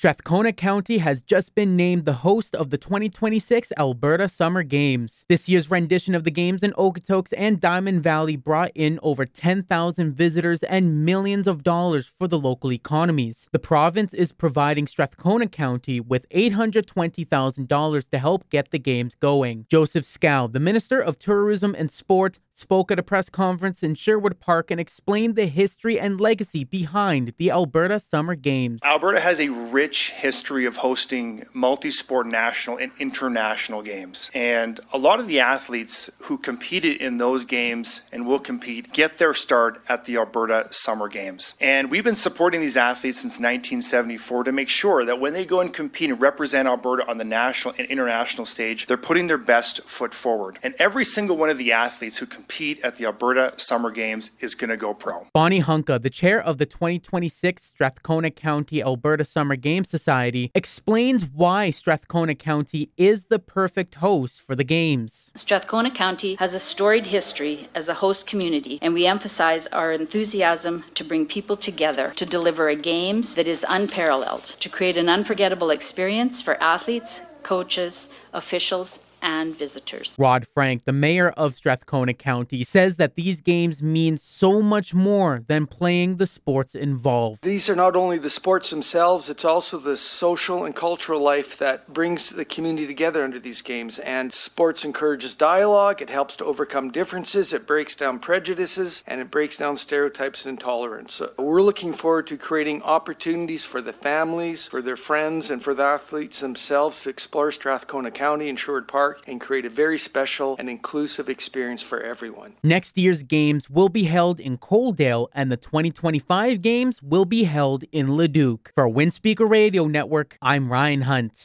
Strathcona County has just been named the host of the 2026 Alberta Summer Games. This year's rendition of the games in Okotoks and Diamond Valley brought in over 10,000 visitors and millions of dollars for the local economies. The province is providing Strathcona County with $820,000 to help get the games going. Joseph Scow, the Minister of Tourism and Sport, spoke at a press conference in Sherwood Park and explained the history and legacy behind the Alberta Summer Games. Alberta has a rich history of hosting multi-sport national and international games. And a lot of the athletes who competed in those games and will compete get their start at the Alberta Summer Games. And we've been supporting these athletes since 1974 to make sure that when they go and compete and represent Alberta on the national and international stage, they're putting their best foot forward. And every single one of the athletes who compete at the Alberta Summer Games is going to go pro. Bonnie Hunka, the chair of the 2026 Strathcona County Alberta Summer Games Society, explains why Strathcona County is the perfect host for the games. Strathcona County has a storied history as a host community, and we emphasize our enthusiasm to bring people together to deliver a games that is unparalleled, to create an unforgettable experience for athletes, coaches, officials, and visitors. Rod Frank, the mayor of Strathcona County, says that these games mean so much more than playing the sports involved. These are not only the sports themselves, it's also the social and cultural life that brings the community together under these games. And sports encourages dialogue, it helps to overcome differences, it breaks down prejudices, and it breaks down stereotypes and intolerance. So we're looking forward to creating opportunities for the families, for their friends, and for the athletes themselves to explore Strathcona County and Sherwood Park and create a very special and inclusive experience for everyone. Next year's games will be held in Coaldale, and the 2025 games will be held in Leduc. For Windspeaker Radio Network, I'm Ryan Hunt.